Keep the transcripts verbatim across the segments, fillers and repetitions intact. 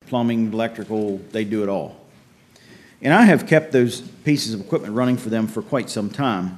plumbing, electrical, they do it all. And I have kept those pieces of equipment running for them for quite some time.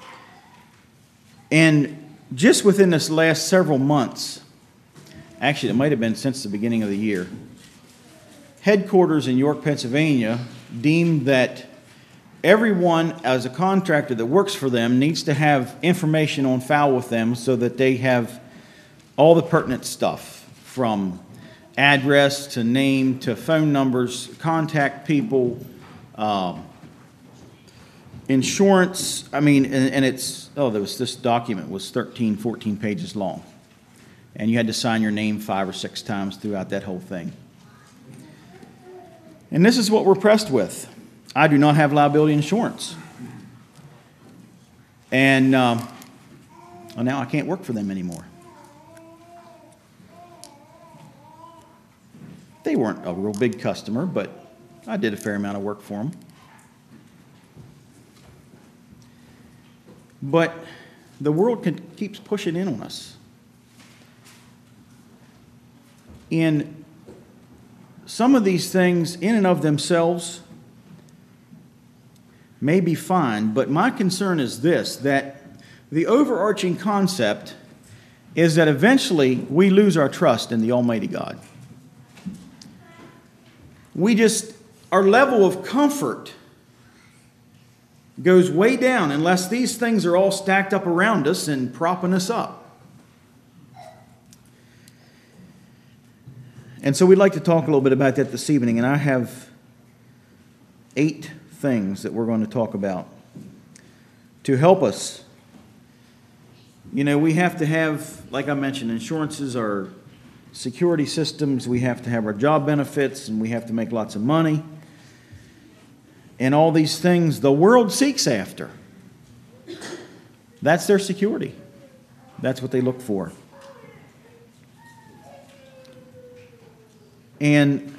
And just within this last several months, actually it might have been since the beginning of the year, headquarters in York, Pennsylvania deemed that everyone as a contractor that works for them needs to have information on file with them so that they have all the pertinent stuff, from address to name to phone numbers, contact people, um, insurance. I mean, and, and it's, oh, there was this document was thirteen, fourteen pages long. And you had to sign your name five or six times throughout that whole thing. And this is what we're pressed with. I do not have liability insurance. And um, well, now I can't work for them anymore. They weren't a real big customer, but I did a fair amount of work for them. But the world can, keeps pushing in on us. And some of these things in and of themselves may be fine, but my concern is this, that the overarching concept is that eventually we lose our trust in the Almighty God. We just, our level of comfort goes way down unless these things are all stacked up around us and propping us up. And so we'd like to talk a little bit about that this evening, and I have eight things that we're going to talk about to help us. You know, we have to have, like I mentioned, insurances are security systems, we have to have our job benefits, and we have to make lots of money. And all these things the world seeks after. That's their security. That's what they look for. And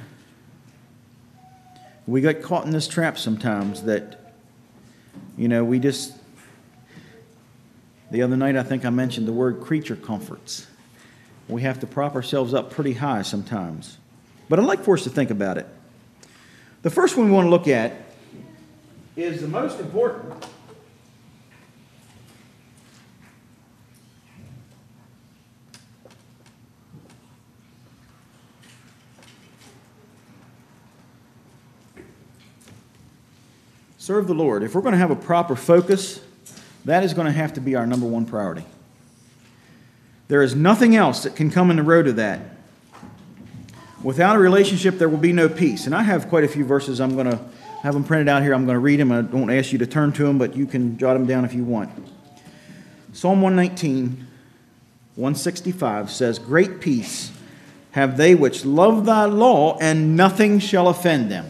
we get caught in this trap sometimes that, you know, we just, the other night I think I mentioned the word creature comforts. We have to prop ourselves up pretty high sometimes. But I'd like for us to think about it. The first one we want to look at is the most important. Serve the Lord. If we're going to have a proper focus, that is going to have to be our number one priority. There is nothing else that can come in the road of that. Without a relationship, there will be no peace. And I have quite a few verses. I'm going to have them printed out here. I'm going to read them. I don't ask you to turn to them, but you can jot them down if you want. Psalm one nineteen, one sixty-five says, "Great peace have they which love thy law, and nothing shall offend them."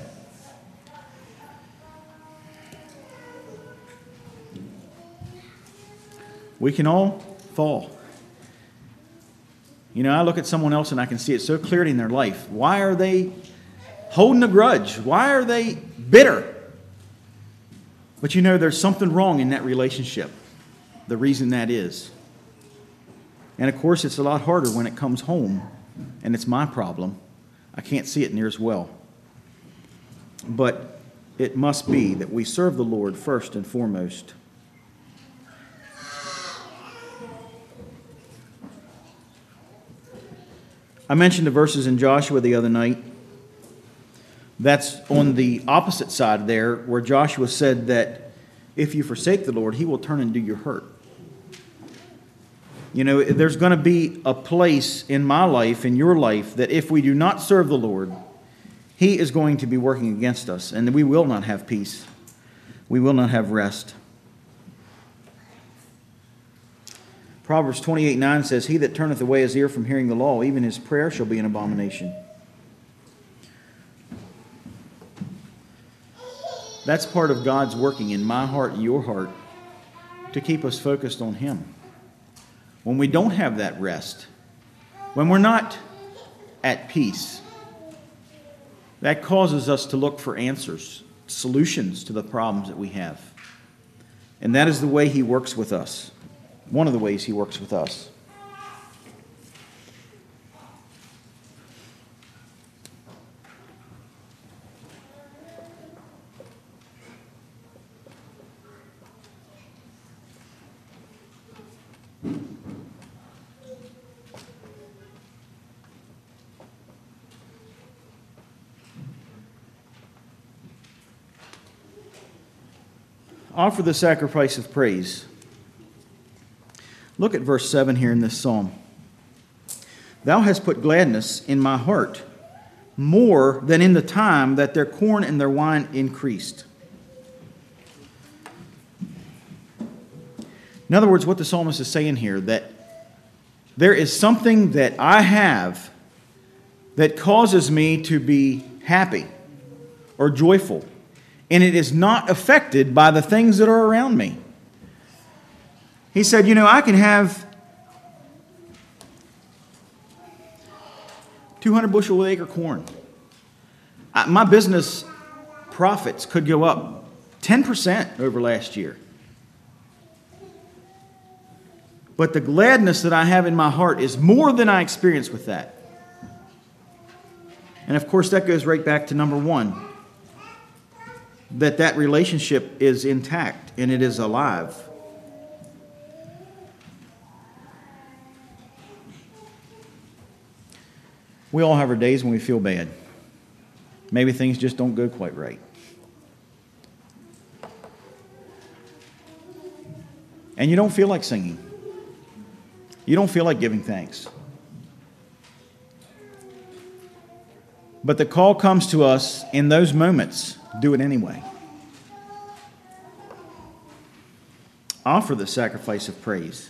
We can all fall. You know, I look at someone else and I can see it so clearly in their life. Why are they holding a grudge? Why are they bitter? But you know, there's something wrong in that relationship. The reason that is. And of course, it's a lot harder when it comes home and it's my problem. I can't see it near as well. But it must be that we serve the Lord first and foremost. I mentioned the verses in Joshua the other night. That's on the opposite side there, where Joshua said that if you forsake the Lord, He will turn and do your hurt. You know, there's going to be a place in my life, in your life, that if we do not serve the Lord, He is going to be working against us, and we will not have peace. We will not have rest. Proverbs twenty-eight nine says, "He that turneth away his ear from hearing the law, even his prayer shall be an abomination." That's part of God's working in my heart and your heart to keep us focused on Him. When we don't have that rest, when we're not at peace, that causes us to look for answers, solutions to the problems that we have. And that is the way He works with us. One of the ways He works with us. Offer the sacrifice of praise. Look at verse seven here in this psalm. Thou hast put gladness in my heart, more than in the time that their corn and their wine increased. In other words, what the psalmist is saying here, that there is something that I have that causes me to be happy or joyful, and it is not affected by the things that are around me. He said, you know, I can have two hundred bushel acre corn. I, my business profits could go up ten percent over last year. But the gladness that I have in my heart is more than I experience with that. And of course, that goes right back to number one, that that relationship is intact and it is alive. We all have our days when we feel bad. Maybe things just don't go quite right. And you don't feel like singing. You don't feel like giving thanks. But the call comes to us in those moments. Do it anyway. Offer the sacrifice of praise.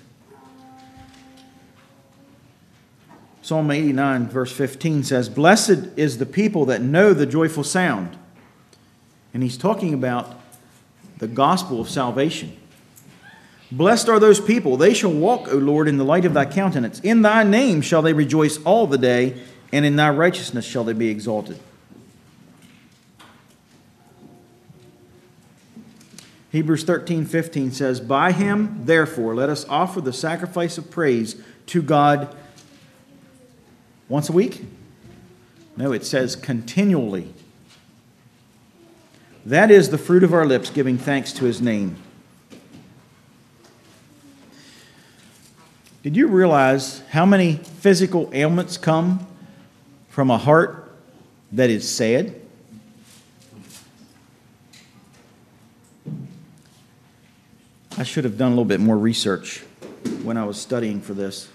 Psalm eighty-nine, verse fifteen says, Blessed is the people that know the joyful sound. And he's talking about the gospel of salvation. Blessed are those people. They shall walk, O Lord, in the light of thy countenance. In thy name shall they rejoice all the day, and in thy righteousness shall they be exalted. Hebrews thirteen fifteen says, By him, therefore, let us offer the sacrifice of praise to God once a week? No, it says continually. That is the fruit of our lips, giving thanks to his name. Did you realize how many physical ailments come from a heart that is sad? I should have done a little bit more research when I was studying for this.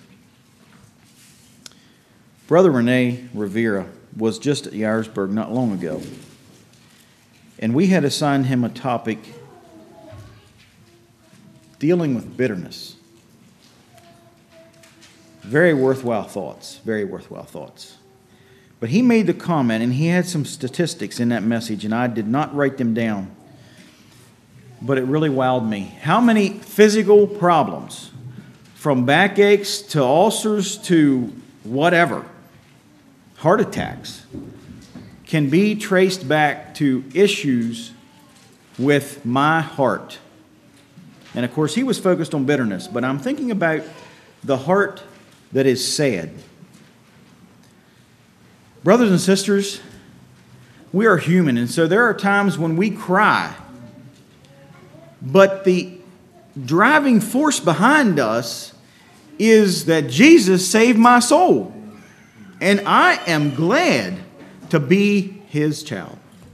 Brother Rene Rivera was just at Yardsburg not long ago, and we had assigned him a topic dealing with bitterness. Very worthwhile thoughts, very worthwhile thoughts. But he made the comment, and he had some statistics in that message, and I did not write them down, but it really wowed me. How many physical problems, from backaches to ulcers to whatever, heart attacks, can be traced back to issues with my heart. And of course, he was focused on bitterness, but I'm thinking about the heart that is sad. Brothers and sisters, we are human, and so there are times when we cry. But the driving force behind us is that Jesus saved my soul. And I am glad to be his child.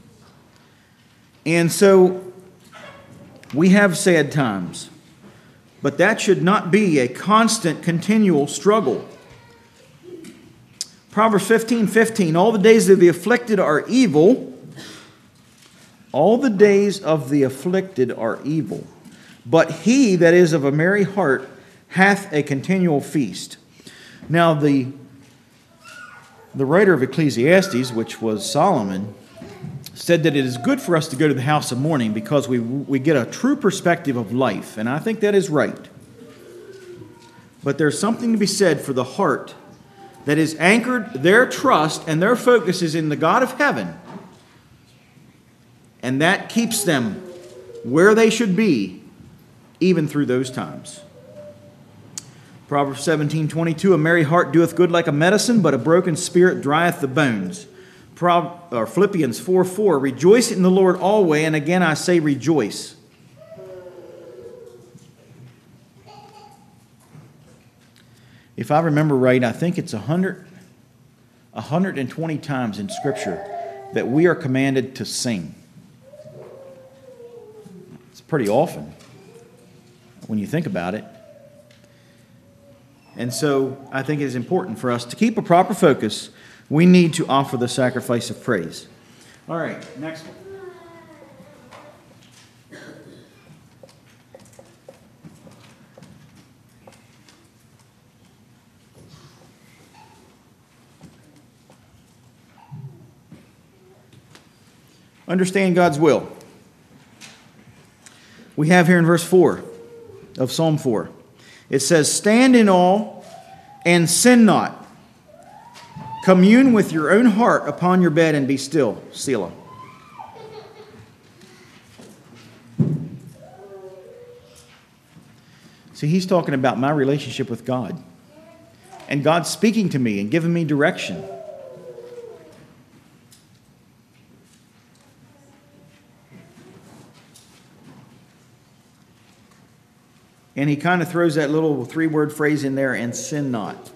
And so we have sad times. But that should not be a constant, continual struggle. Proverbs fifteen fifteen, all the days of the afflicted are evil. All the days of the afflicted are evil. But he that is of a merry heart hath a continual feast. Now the, the writer of Ecclesiastes, which was Solomon, said that it is good for us to go to the house of mourning because we, we get a true perspective of life. And I think that is right. But there's something to be said for the heart that is anchored, their trust and their focus is in the God of heaven. And that keeps them where they should be, even through those times. Proverbs seventeen twenty-two, a merry heart doeth good like a medicine, but a broken spirit drieth the bones. Pro, or Philippians four four, rejoice in the Lord always, and again I say rejoice. If I remember right, I think it's one hundred, one hundred twenty times in Scripture that we are commanded to sing. It's a pretty often when you think about it. And so I think it is important for us to keep a proper focus. We need to offer the sacrifice of praise. All right, next one. Understand God's will. We have here in verse four of Psalm four. It says, "Stand in awe and sin not. Commune with your own heart upon your bed and be still." Selah. See, he's talking about my relationship with God. And God's speaking to me and giving me direction. And he kind of throws that little three-word phrase in there, "and sin not."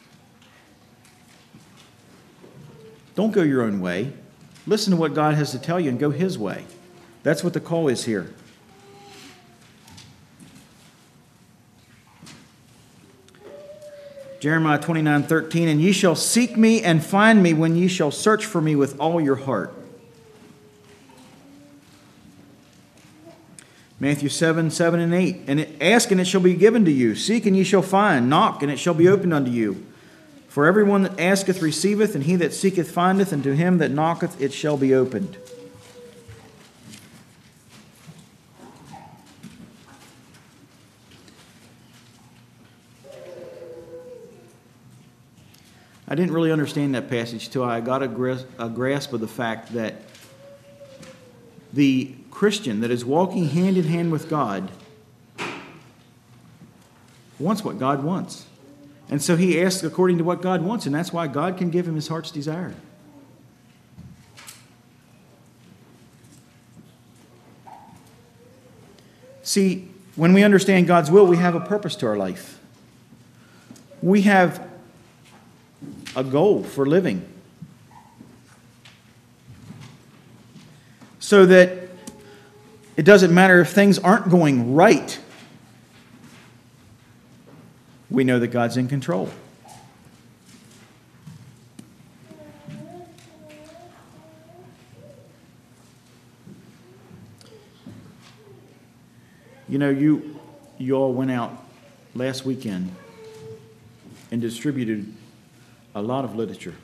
Don't go your own way. Listen to what God has to tell you and go his way. That's what the call is here. Jeremiah twenty-nine thirteen, "And ye shall seek me and find me when ye shall search for me with all your heart." Matthew seven, seven and eight, "And ask, and it shall be given to you. Seek, and ye shall find. Knock, and it shall be opened unto you. For everyone that asketh receiveth, and he that seeketh findeth, and to him that knocketh it shall be opened." I didn't really understand that passage till I got a grasp of the fact that the Christian that is walking hand in hand with God wants what God wants. And so he asks according to what God wants, and that's why God can give him his heart's desire. See, when we understand God's will, we have a purpose to our life. We have a goal for living. So that it doesn't matter if things aren't going right. We know that God's in control. You know, you you all went out last weekend and distributed a lot of literature.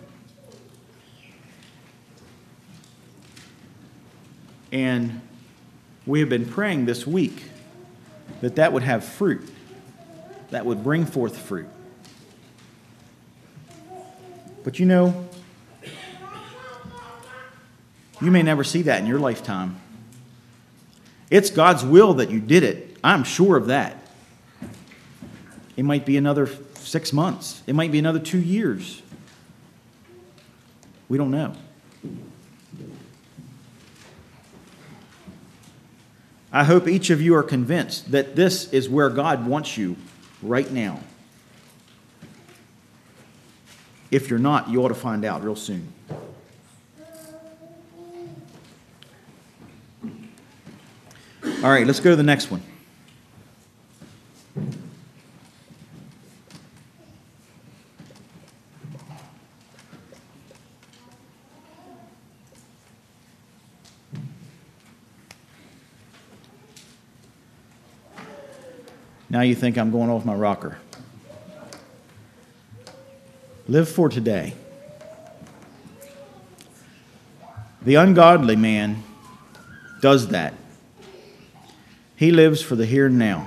And we have been praying this week that that would have fruit, that would bring forth fruit. But you know, you may never see that in your lifetime. It's God's will that you did it. I'm sure of that. It might be another six months. It might be another two years. We don't know. I hope each of you are convinced that this is where God wants you right now. If you're not, you ought to find out real soon. All right, let's go to the next one. Now you think I'm going off my rocker. Live for today. The ungodly man does that. He lives for the here and now.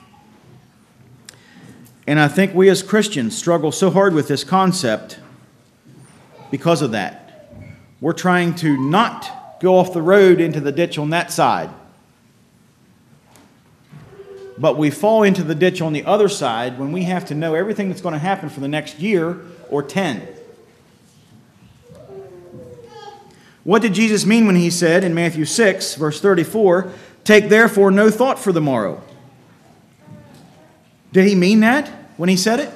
And I think we as Christians struggle so hard with this concept because of that. We're trying to not go off the road into the ditch on that side. But we fall into the ditch on the other side when we have to know everything that's going to happen for the next year or ten. What did Jesus mean when he said in Matthew six, verse thirty-four, "Take therefore no thought for the morrow"? Did he mean that when he said it?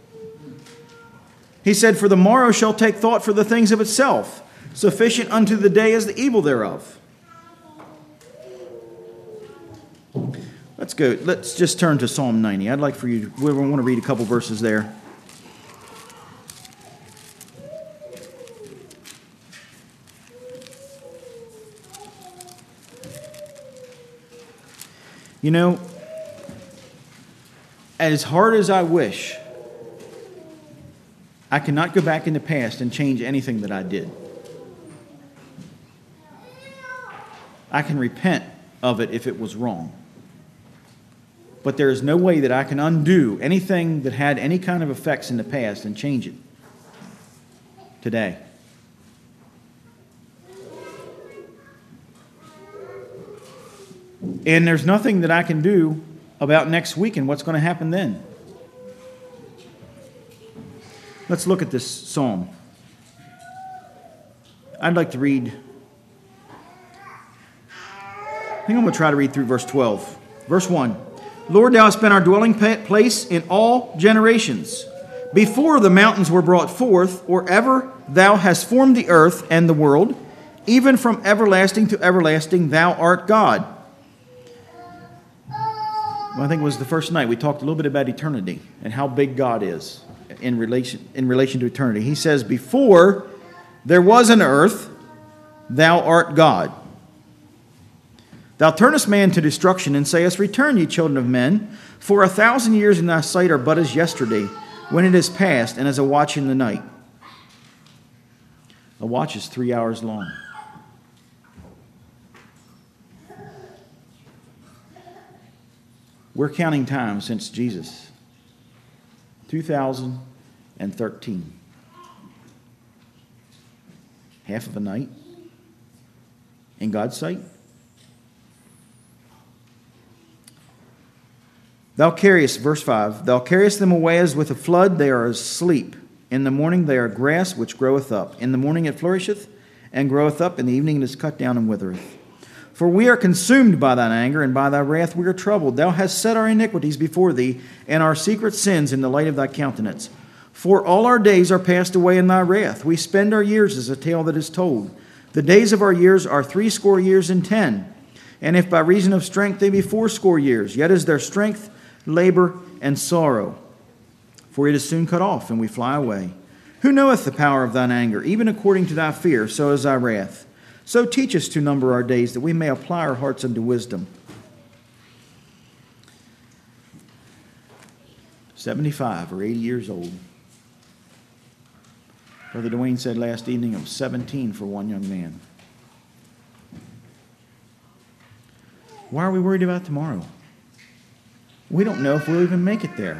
He said, "For the morrow shall take thought for the things of itself. Sufficient unto the day is the evil thereof." Let's go. Let's just turn to Psalm ninety. I'd like for you, we want to read a couple verses there. You know, as hard as I wish, I cannot go back in the past and change anything that I did. I can repent of it if it was wrong. But there is no way that I can undo anything that had any kind of effects in the past and change it today. And there's nothing that I can do about next week and what's going to happen then. Let's look at this psalm. I'd like to read, I think I'm going to try to read through verse twelve. Verse one. Lord, thou hast been our dwelling place in all generations. Before the mountains were brought forth, or ever thou hast formed the earth and the world, even from everlasting to everlasting, thou art God. Well, I think it was the first night we talked a little bit about eternity and how big God is in relation, in relation to eternity. He says, before there was an earth, thou art God. Thou turnest man to destruction, and sayest, return, ye children of men, for a thousand years in thy sight are but as yesterday, when it is past, and as a watch in the night. A watch is three hours long. We're counting time since Jesus. two thousand thirteen. Half of a night. In God's sight. Thou carriest, verse five, thou carriest them away as with a flood, they are asleep. In the morning they are grass which groweth up. In the morning it flourisheth and groweth up. In the evening it is cut down and withereth. For we are consumed by thine anger, and by thy wrath we are troubled. Thou hast set our iniquities before thee, and our secret sins in the light of thy countenance. For all our days are passed away in thy wrath. We spend our years as a tale that is told. The days of our years are threescore years and ten. And if by reason of strength they be fourscore years, yet is their strength labor and sorrow. For it is soon cut off, and we fly away. Who knoweth the power of thine anger? Even according to thy fear, so is thy wrath. So teach us to number our days, that we may apply our hearts unto wisdom. seventy-five or eighty years old. Brother Dwayne said last evening it was seventeen for one young man. Why are we worried about tomorrow? We don't know if we'll even make it there.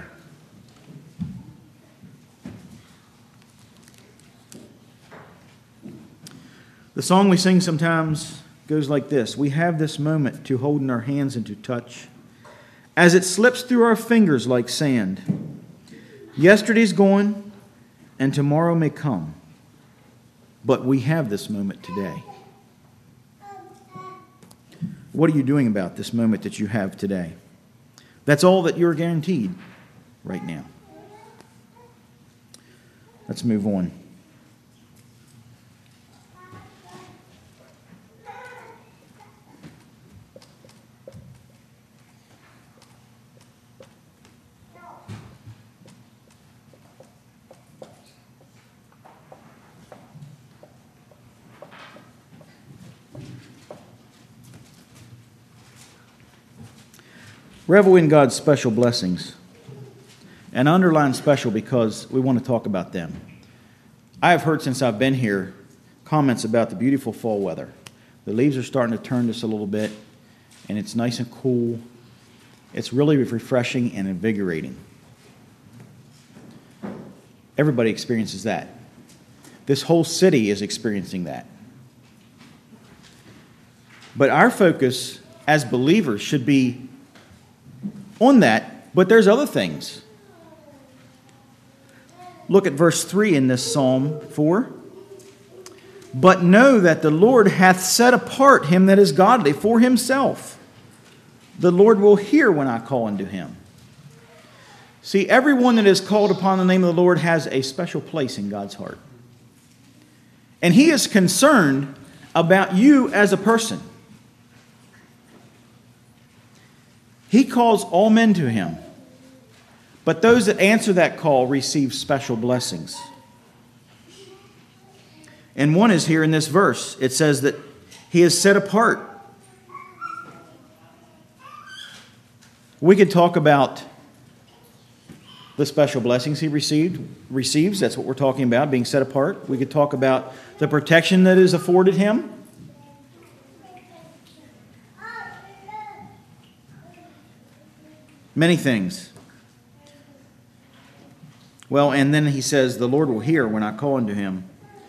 The song we sing sometimes goes like this. We have this moment to hold in our hands and to touch, as it slips through our fingers like sand. Yesterday's gone, and tomorrow may come, but we have this moment today. What are you doing about this moment that you have today? That's all that you're guaranteed right now. Let's move on. Revel in God's special blessings. And underline special because we want to talk about them. I have heard since I've been here comments about the beautiful fall weather. The leaves are starting to turn just a little bit, and it's nice and cool. It's really refreshing and invigorating. Everybody experiences that. This whole city is experiencing that. But our focus as believers should be on that, but there's other things. Look at verse three in this Psalm four. But know that the Lord hath set apart him that is godly for himself. The Lord will hear when I call unto him. See, everyone that is called upon the name of the Lord has a special place in God's heart. And he is concerned about you as a person. He calls all men to him, but those that answer that call receive special blessings. And one is here in this verse. It says that he is set apart. We could talk about the special blessings he received, receives. That's what we're talking about, being set apart. We could talk about the protection that is afforded him. Many things. Well, and then he says, the Lord will hear when I call unto him.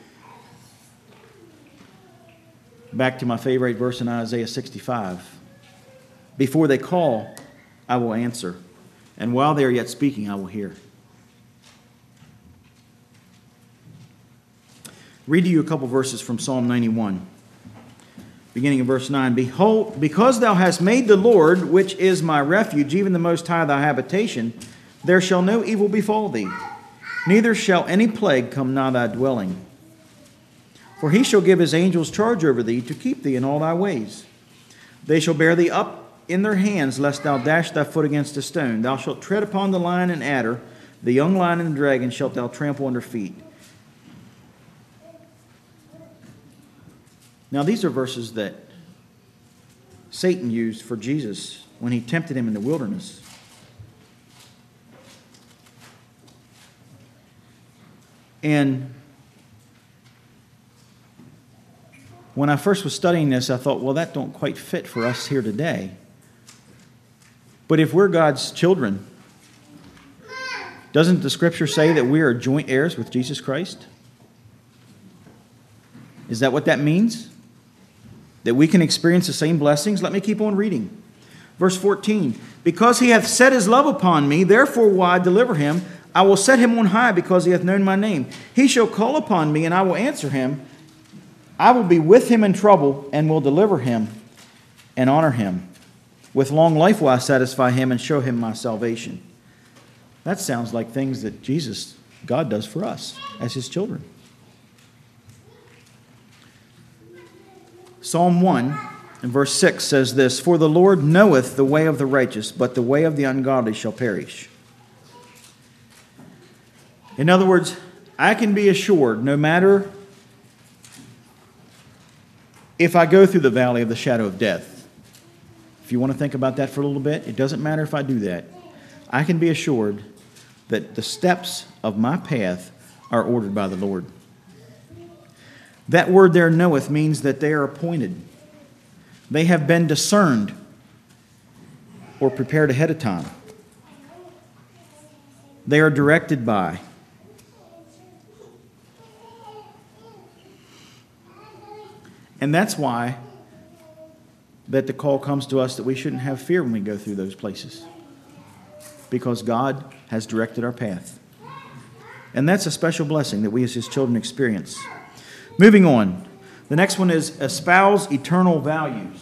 Back to my favorite verse in Isaiah sixty-five. Before they call, I will answer. And while they are yet speaking, I will hear. Read to you a couple verses from Psalm ninety-one. Beginning in verse nine. Behold, because thou hast made the Lord, which is my refuge, even the Most High thy habitation, there shall no evil befall thee, neither shall any plague come nigh thy dwelling. For he shall give his angels charge over thee, to keep thee in all thy ways. They shall bear thee up in their hands, lest thou dash thy foot against a stone. Thou shalt tread upon the lion and adder, the young lion and the dragon shalt thou trample under feet. Now these are verses that Satan used for Jesus when he tempted him in the wilderness. And when I first was studying this, I thought, well, that don't quite fit for us here today. But if we're God's children, doesn't the Scripture say that we are joint heirs with Jesus Christ? Is that what that means? That we can experience the same blessings? Let me keep on reading. Verse fourteen. Because he hath set his love upon me, therefore will I deliver him. I will set him on high because he hath known my name. He shall call upon me, and I will answer him. I will be with him in trouble, and will deliver him and honor him. With long life will I satisfy him and show him my salvation. That sounds like things that Jesus, God, does for us as his children. Psalm one and verse six says this, For the Lord knoweth the way of the righteous, but the way of the ungodly shall perish. In other words, I can be assured, no matter if I go through the valley of the shadow of death, if you want to think about that for a little bit, it doesn't matter if I do that. I can be assured that the steps of my path are ordered by the Lord. That word there, knoweth, means that they are appointed. They have been discerned or prepared ahead of time. They are directed by. And that's why that the call comes to us that we shouldn't have fear when we go through those places, because God has directed our path. And that's a special blessing that we as his children experience. Moving on. The next one is espouse eternal values.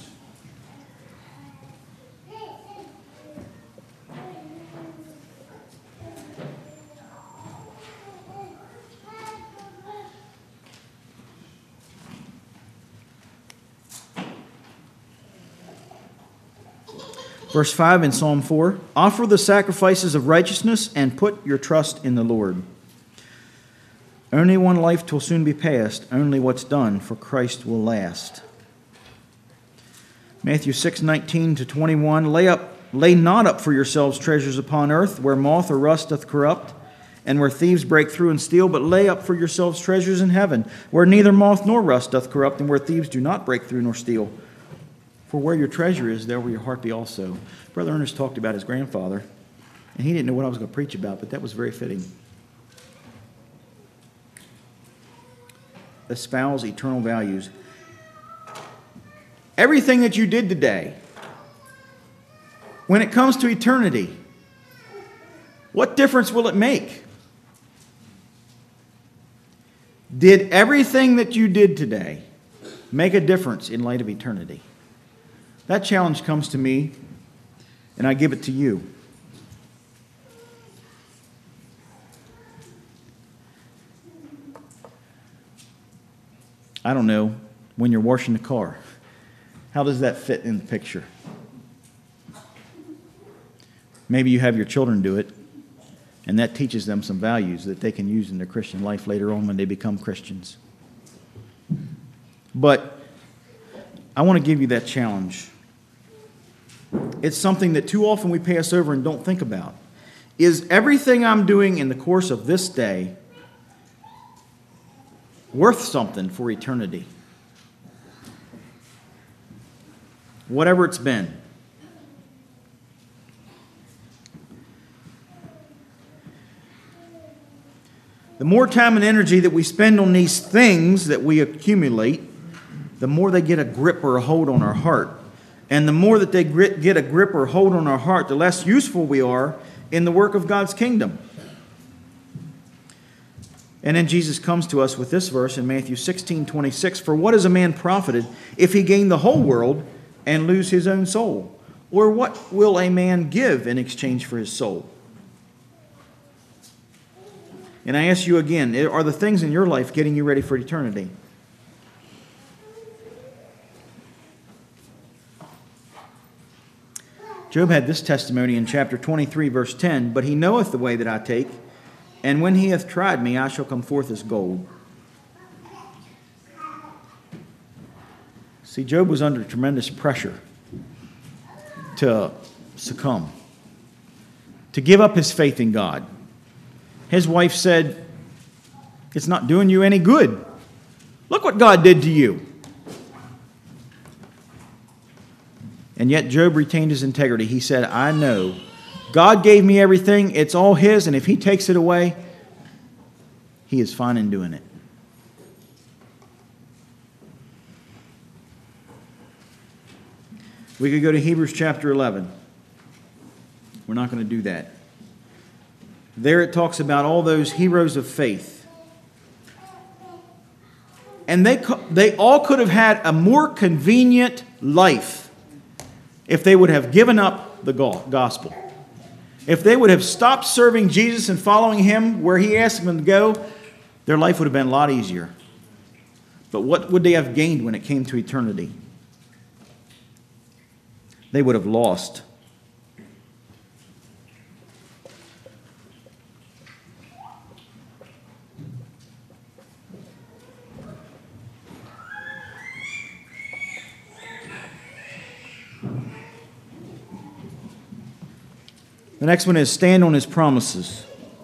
Verse five in Psalm four, offer the sacrifices of righteousness and put your trust in the Lord. Only one life will soon be past. Only what's done for Christ will last. Matthew six nineteen to twenty-one, lay up, lay not up for yourselves treasures upon earth, where moth or rust doth corrupt, and where thieves break through and steal, but lay up for yourselves treasures in heaven, where neither moth nor rust doth corrupt, and where thieves do not break through nor steal. For where your treasure is, there will your heart be also. Brother Ernest talked about his grandfather, and he didn't know what I was going to preach about, but that was very fitting. Espouse eternal values. Everything that you did today, when it comes to eternity, what difference will it make? Did everything that you did today make a difference in light of eternity? That challenge comes to me, and I give it to you. I don't know, when you're washing the car, how does that fit in the picture? Maybe you have your children do it, and that teaches them some values that they can use in their Christian life later on when they become Christians. But I want to give you that challenge. It's something that too often we pass over and don't think about. Is everything I'm doing in the course of this day worth something for eternity? Whatever it's been. The more time and energy that we spend on these things that we accumulate, the more they get a grip or a hold on our heart. And the more that they get a grip or hold on our heart, the less useful we are in the work of God's kingdom. And then Jesus comes to us with this verse in Matthew sixteen twenty-six. For what is a man profited if he gain the whole world and lose his own soul? Or what will a man give in exchange for his soul? And I ask you again, are the things in your life getting you ready for eternity? Job had this testimony in chapter twenty-three, verse ten. But he knoweth the way that I take, and when he hath tried me, I shall come forth as gold. See, Job was under tremendous pressure to succumb, to give up his faith in God. His wife said, it's not doing you any good. Look what God did to you. And yet Job retained his integrity. He said, I know God gave me everything. It's all his. And if he takes it away, he is fine in doing it. We could go to Hebrews chapter eleven. We're not going to do that. There it talks about all those heroes of faith. And they, they all could have had a more convenient life if they would have given up the gospel. If they would have stopped serving Jesus and following him where he asked them to go, their life would have been a lot easier. But what would they have gained when it came to eternity? They would have lost. The next one is stand on his promises.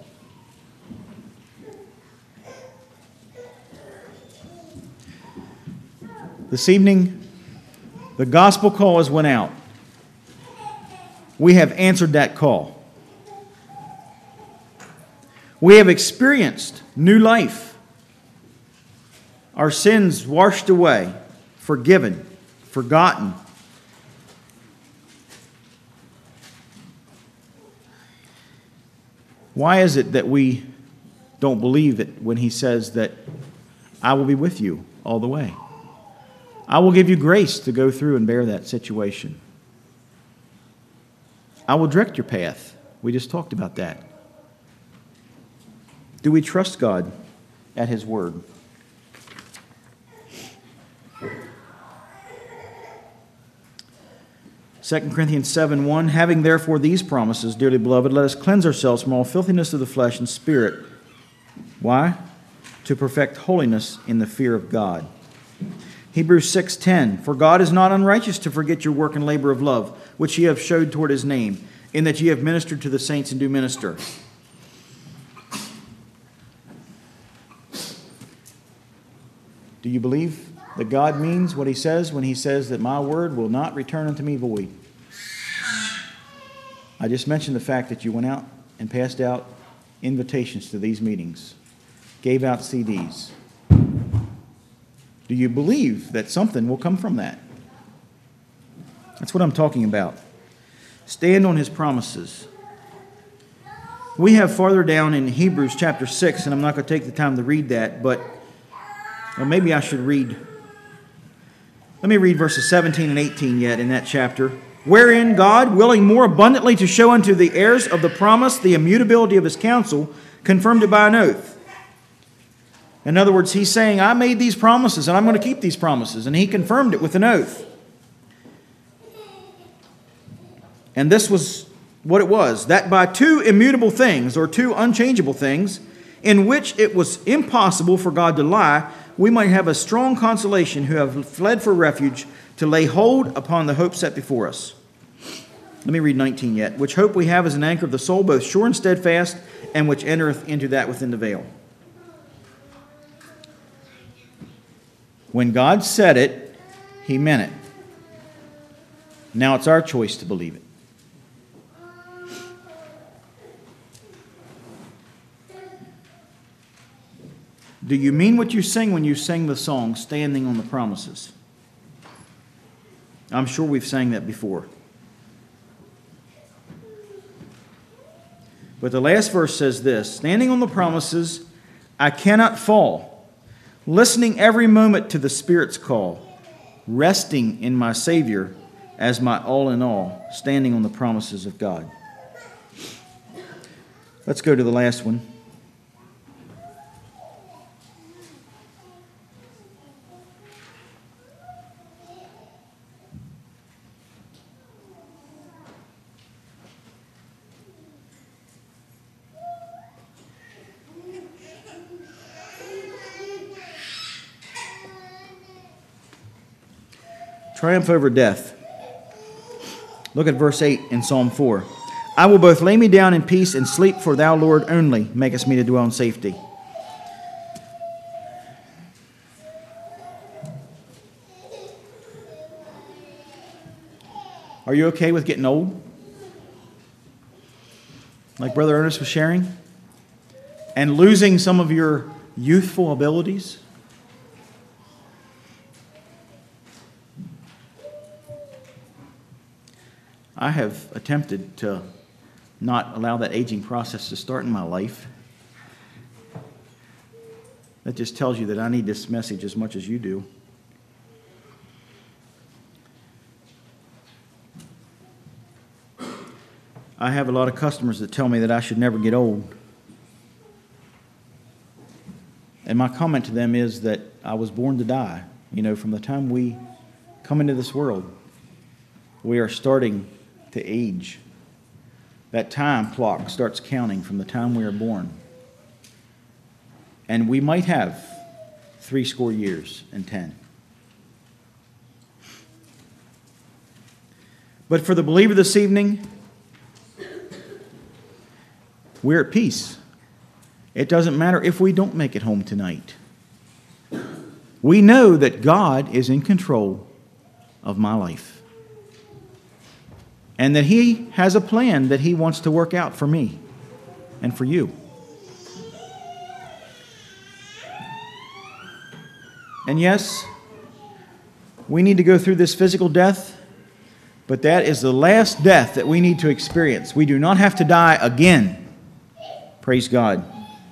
This evening, the gospel call has went out. We have answered that call. We have experienced new life. Our sins washed away, forgiven, forgotten. Why is it that we don't believe it when he says that I will be with you all the way? I will give you grace to go through and bear that situation. I will direct your path. We just talked about that. Do we trust God at his word? Second Corinthians seven one, having therefore these promises, dearly beloved, let us cleanse ourselves from all filthiness of the flesh and spirit. Why? To perfect holiness in the fear of God. Hebrews six ten, for God is not unrighteous to forget your work and labor of love, which ye have showed toward his name, in that ye have ministered to the saints and do minister. Do you believe that God means what he says when he says that my word will not return unto me void? I just mentioned the fact that you went out and passed out invitations to these meetings, gave out C Ds. Do you believe that something will come from that? That's what I'm talking about. Stand on his promises. We have farther down in Hebrews chapter six, and I'm not going to take the time to read that, but well, maybe I should read. Let me read verses seventeen and eighteen yet in that chapter. Wherein God, willing more abundantly to show unto the heirs of the promise the immutability of his counsel, confirmed it by an oath. In other words, he's saying, I made these promises and I'm going to keep these promises. And he confirmed it with an oath. And this was what it was, that by two immutable things, or two unchangeable things, in which it was impossible for God to lie, we might have a strong consolation who have fled for refuge to lay hold upon the hope set before us. Let me read nineteen yet. Which hope we have as an anchor of the soul, both sure and steadfast, and which entereth into that within the veil. When God said it, He meant it. Now it's our choice to believe it. Do you mean what you sing when you sing the song, Standing on the Promises? I'm sure we've sang that before. But the last verse says this, standing on the promises, I cannot fall, listening every moment to the Spirit's call, resting in my Savior as my all in all, standing on the promises of God. Let's go to the last one. Triumph over death. Look at verse eight in Psalm four. I will both lay me down in peace and sleep, for thou, Lord, only makest me to dwell in safety. Are you okay with getting old? Like Brother Ernest was sharing? And losing some of your youthful abilities? I have attempted to not allow that aging process to start in my life. That just tells you that I need this message as much as you do. I have a lot of customers that tell me that I should never get old. And my comment to them is that I was born to die. You know, from the time we come into this world, we are starting to age. That time clock starts counting from the time we are born. And we might have three score years and ten. But for the believer this evening, we're at peace. It doesn't matter if we don't make it home tonight. We know that God is in control of my life. And that He has a plan that He wants to work out for me and for you. And yes, we need to go through this physical death, but that is the last death that we need to experience. We do not have to die again. Praise God.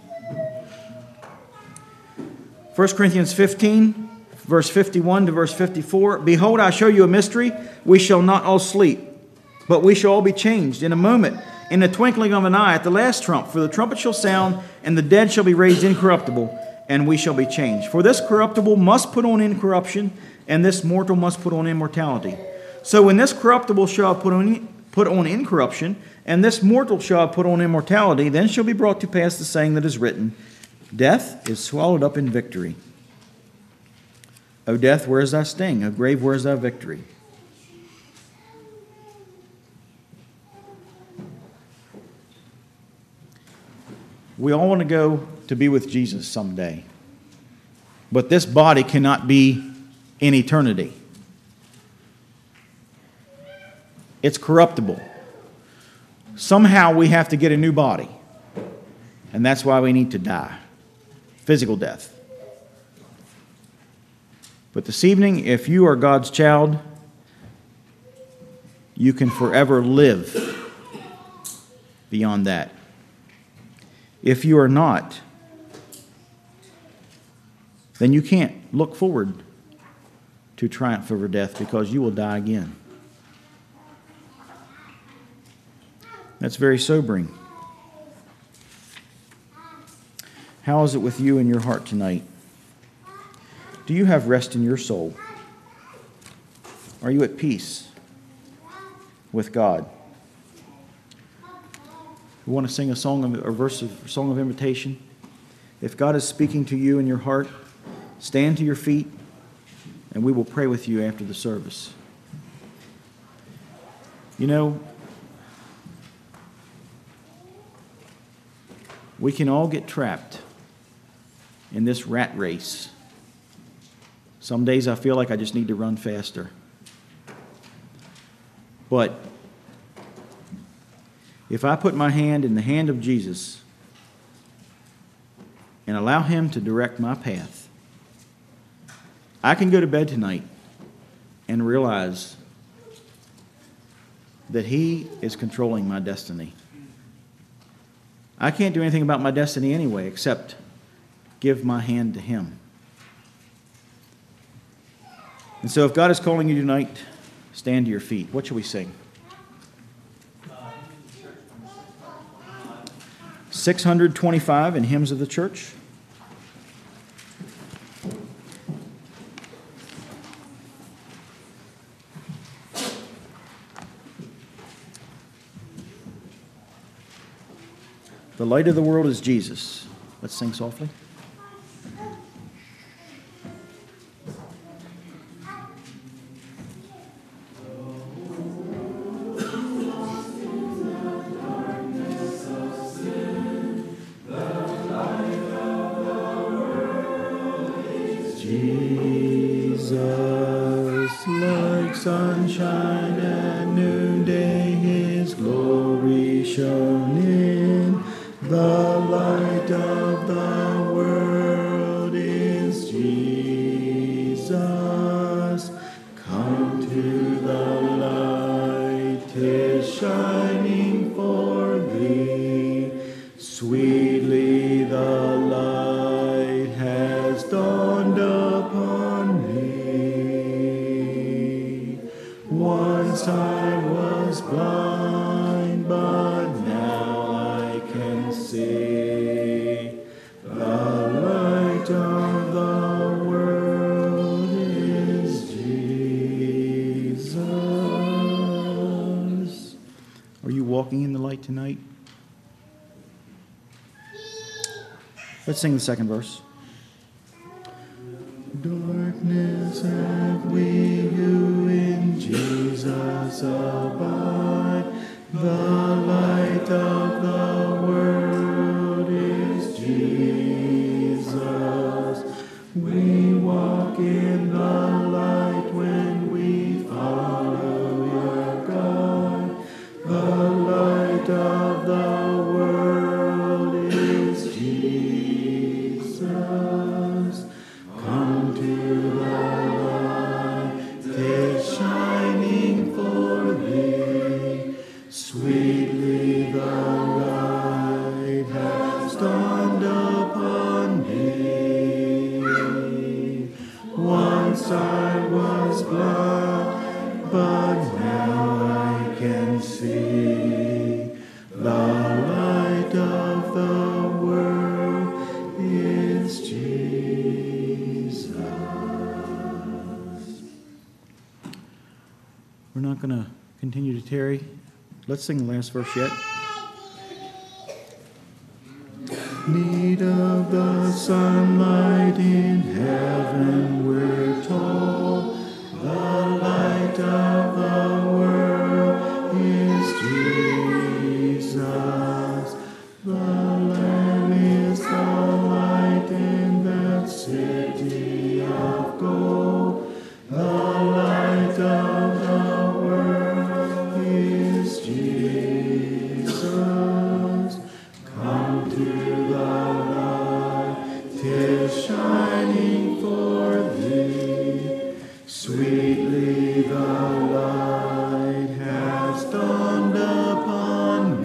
First Corinthians fifteen, verse fifty-one to verse fifty-four. Behold, I show you a mystery. We shall not all sleep, but we shall all be changed in a moment, in the twinkling of an eye, at the last trump. For the trumpet shall sound, and the dead shall be raised incorruptible, and we shall be changed. For this corruptible must put on incorruption, and this mortal must put on immortality. So when this corruptible shall put on, put on incorruption, and this mortal shall put on immortality, then shall be brought to pass the saying that is written, Death is swallowed up in victory. O death, where is thy sting? O grave, where is thy victory? We all want to go to be with Jesus someday. But this body cannot be in eternity. It's corruptible. Somehow we have to get a new body. And that's why we need to die. Physical death. But this evening, if you are God's child, you can forever live beyond that. If you are not, then you can't look forward to triumph over death because you will die again. That's very sobering. How is it with you in your heart tonight? Do you have rest in your soul? Are you at peace with God? We want to sing a song of, a verse of a song of invitation. If God is speaking to you in your heart, stand to your feet, and we will pray with you after the service. You know, we can all get trapped in this rat race. Some days I feel like I just need to run faster. But if I put my hand in the hand of Jesus and allow Him to direct my path, I can go to bed tonight and realize that He is controlling my destiny. I can't do anything about my destiny anyway except give my hand to Him. And so if God is calling you tonight, stand to your feet. What shall we sing? six hundred twenty-five in Hymns of the Church. The light of the world is Jesus. Let's sing softly. Jesus, like sunshine at noonday, His glory shone in. The light of the world is Jesus. Come to the light, 'tis shining for thee. Sweetly the light has dawned upon me. Once I was blind, but now I can see. The light of the world is Jesus. Are you walking in the light tonight? Let's sing the second verse. Darkness have we who in Jesus abide. The light of the world is Jesus. We walk in the light when we follow your God. The light of the world is Jesus. Come to the light, 'tis shining for thee. Sweetly the light has dawned upon me. Once I was blind, but now I can see. The light of the world is Jesus. We're not going to continue to tarry. Let's sing the last verse yet. Need of the sunlight in heaven, we're told. The light of the world is Jesus. The Lamb is the light in that city of gold. The light of the world is Jesus. Come to the light, 'tis shining for thee. Sweetly the light has dawned upon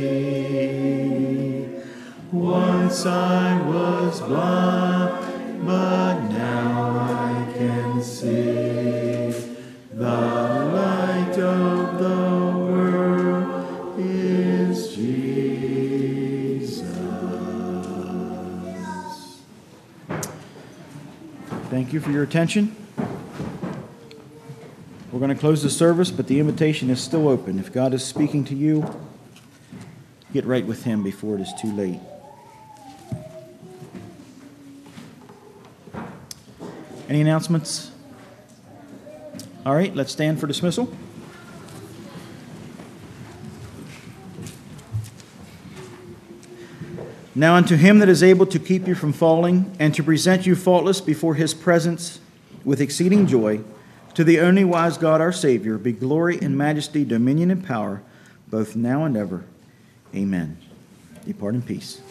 me. Once I was blind, but now I can see. The light of the world is Jesus. Thank you for your attention. We're going to close the service, but the invitation is still open. If God is speaking to you, get right with Him before it is too late. Any announcements? All right, let's stand for dismissal. Now unto Him that is able to keep you from falling and to present you faultless before His presence with exceeding joy, to the only wise God our Savior, be glory and majesty, dominion and power, both now and ever. Amen. Depart in peace.